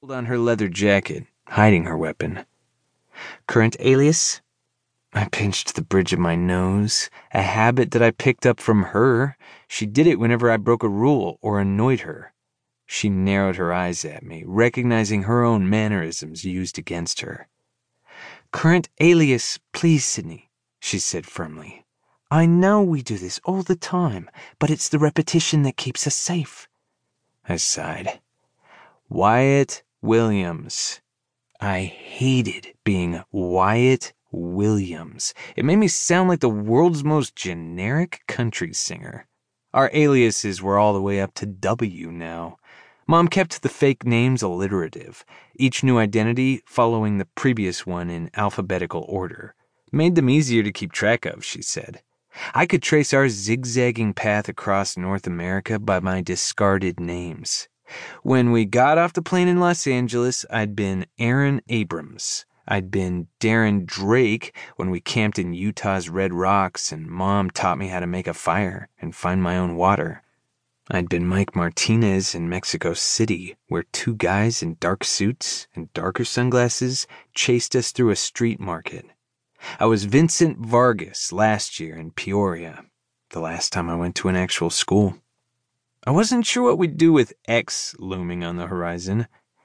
Pulled on her leather jacket, hiding her weapon. Current alias? I pinched the bridge of my nose, a habit that I picked up from her. She did it whenever I broke a rule or annoyed her. She narrowed her eyes at me, recognizing her own mannerisms used against her. Current alias, please, Sydney, she said firmly. I know we do this all the time, but it's the repetition that keeps us safe. I sighed. Wyatt Williams. I hated being Wyatt Williams. It made me sound like the world's most generic country singer. Our aliases were all the way up to W now. Mom kept the fake names alliterative, each new identity following the previous one in alphabetical order. Made them easier to keep track of, she said. I could trace our zigzagging path across North America by my discarded names. When we got off the plane in Los Angeles, I'd been Aaron Abrams. I'd been Darren Drake when we camped in Utah's Red Rocks and Mom taught me how to make a fire and find my own water. I'd been Mike Martinez in Mexico City, where two guys in dark suits and darker sunglasses chased us through a street market. I was Vincent Vargas last year in Peoria, the last time I went to an actual school. I wasn't sure what we'd do with X looming on the horizon.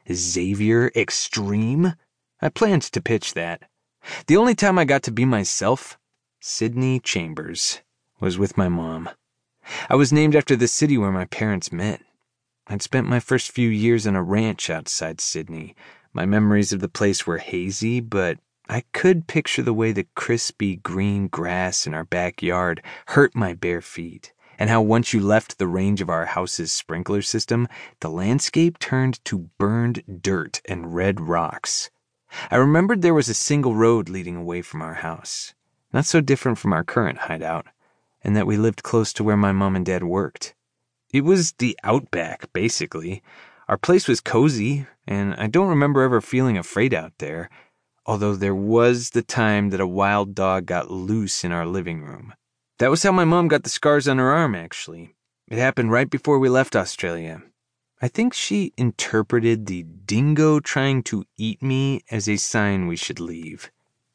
Xavier Extreme? I planned to pitch that. The only time I got to be myself, Sydney Chambers, was with my mom. I was named after the city where my parents met. I'd spent my first few years on a ranch outside Sydney. My memories of the place were hazy, but I could picture the way the crispy green grass in our backyard hurt my bare feet, and how once you left the range of our house's sprinkler system, the landscape turned to burned dirt and red rocks. I remembered there was a single road leading away from our house, not so different from our current hideout, and that we lived close to where my mom and dad worked. It was the outback, basically. Our place was cozy, and I don't remember ever feeling afraid out there, although there was the time that a wild dog got loose in our living room. That was how my mom got the scars on her arm, actually. It happened right before we left Australia. I think she interpreted the dingo trying to eat me as a sign we should leave.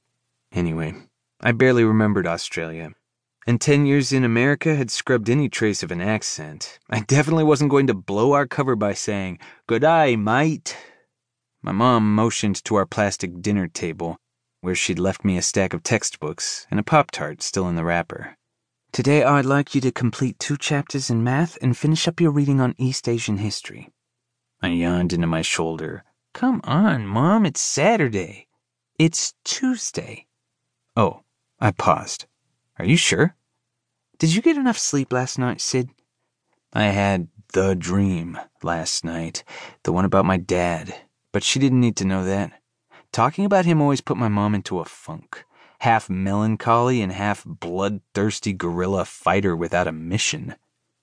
Anyway, I barely remembered Australia. And 10 years in America had scrubbed any trace of an accent. I definitely wasn't going to blow our cover by saying, "Good day, mate." My mom motioned to our plastic dinner table, where she'd left me a stack of textbooks and a Pop-Tart still in the wrapper. Today I'd like you to complete 2 chapters in math and finish up your reading on East Asian history. I yawned into my shoulder. Come on, Mom, it's Saturday. It's Tuesday. Oh, I paused. Are you sure? Did you get enough sleep last night, Sid? I had the dream last night, the one about my dad, but she didn't need to know that. Talking about him always put my mom into a funk. Half melancholy and half bloodthirsty guerrilla fighter without a mission.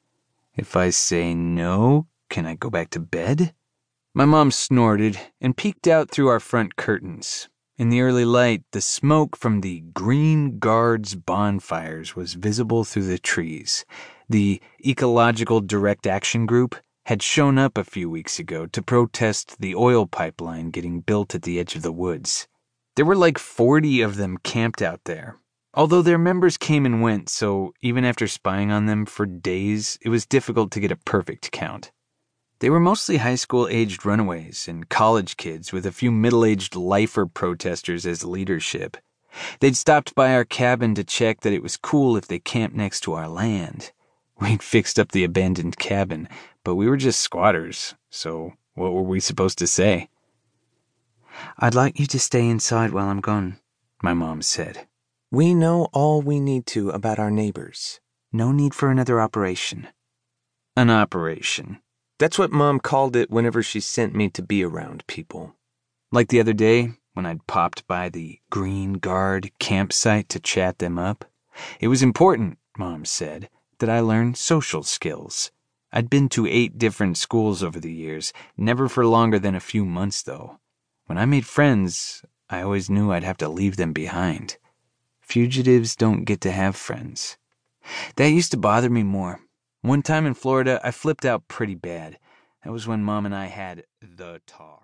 If I say no, can I go back to bed? My mom snorted and peeked out through our front curtains. In the early light, the smoke from the Green Guards bonfires was visible through the trees. The Ecological Direct Action Group had shown up a few weeks ago to protest the oil pipeline getting built at the edge of the woods. There were like 40 of them camped out there. Although their members came and went, so even after spying on them for days, it was difficult to get a perfect count. They were mostly high school-aged runaways and college kids with a few middle-aged lifer protesters as leadership. They'd stopped by our cabin to check that it was cool if they camped next to our land. We'd fixed up the abandoned cabin, but we were just squatters, so what were we supposed to say? I'd like you to stay inside while I'm gone, my mom said. We know all we need to about our neighbors. No need for another operation. An operation. That's what Mom called it whenever she sent me to be around people. Like the other day, when I'd popped by the Green Guard campsite to chat them up. It was important, Mom said, that I learn social skills. I'd been to 8 different schools over the years, never for longer than a few months, though. When I made friends, I always knew I'd have to leave them behind. Fugitives don't get to have friends. That used to bother me more. One time in Florida, I flipped out pretty bad. That was when Mom and I had the talk.